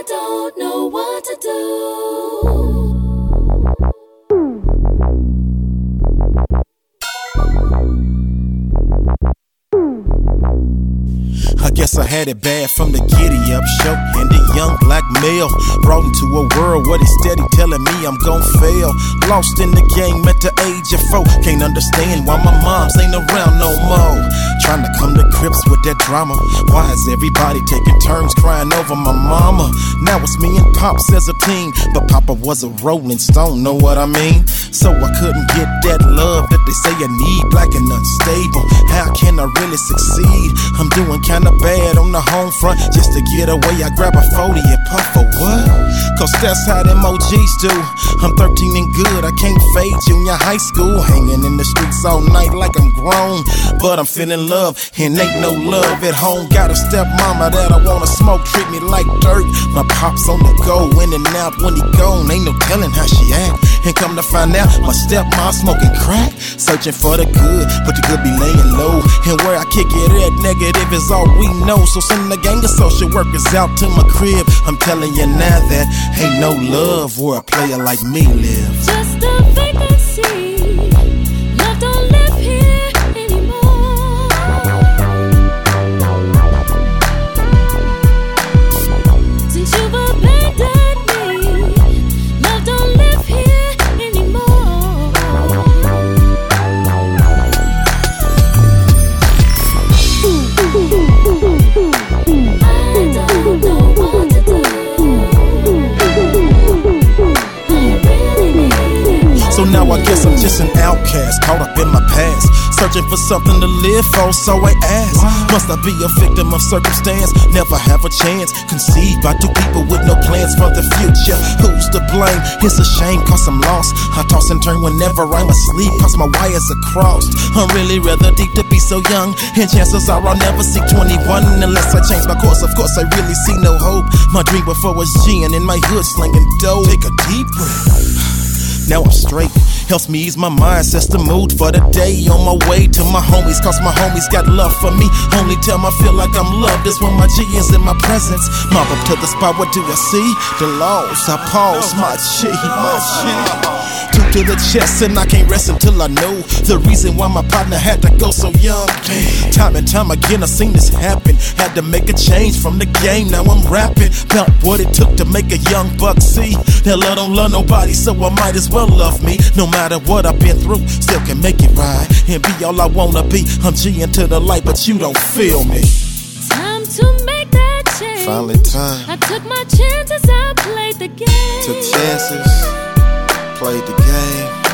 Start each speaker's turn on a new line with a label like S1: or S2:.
S1: don't know what to do.
S2: I guess I had it bad from the giddy up show. And the young black male brought into a world where they steady telling me I'm gon' fail. Lost in the game at the age of 4. Can't understand why my moms ain't around no more. Trying to come to grips with that drama. Why is everybody taking turns crying over my mama? Now it's me and Pops as a team, but Papa was a rolling stone, know what I mean? So I couldn't get that love that they say I need. Black and unstable, how can I really succeed? I'm doing kinda bad on the home front. Just to get away, I grab a 40 and puff for what? Cause that's how them OGs do. I'm 13 and good, I can't fade junior high school. Hanging in the streets all night like I'm grown, but I'm feeling love and ain't no love at home. Got a stepmama that I wanna smoke, treat me like dirt. My Pops on the go, in and out when he gone. Ain't no telling how she act. And come to find out, my stepmom smoking crack. Searching for the good, but the good be laying low. And where I kick it at, negative is all we know. So send the gang of social workers out to my crib. I'm telling you now that ain't no love where a player like me lives.
S1: Just a vacancy. Love don't live here anymore. Since you've abandoned me, love don't live here anymore. I don't know what to do.
S2: So now I guess I'm just an outcast, caught up in my past, searching for something to live for, so I ask, must I be a victim of circumstance? Never have a chance, conceived by two people with no plans for the future. Who's to blame? It's a shame cause I'm lost. I toss and turn whenever I'm asleep cause my wires are crossed. I'm really rather deep to be so young, and chances are I'll never see 21 unless I change my course. Of course I really see no hope. My dream before was gin in my hood slinging dough. Take a deep breath. Now I'm straight, helps me ease my mind, sets the mood for the day. On my way to my homies, cause my homies got love for me. Only time I feel like I'm loved is when my G is in my presence. Mob up to the spot, what do I see? The loss, I pause, my G, my G. Two to the chest and I can't rest until I know the reason why my partner had to go so young. Time and time again I seen this happen. Had to make a change from the game, now I'm rapping about what it took to make a young buck see that love don't love nobody, so I might as well love me. No matter what I've been through, still can make it right and be all I wanna be. I'm G into the light, but you don't feel me.
S1: Time to make that change.
S2: Finally time.
S1: I took my chances, I played the game.
S2: Took chances, played the game.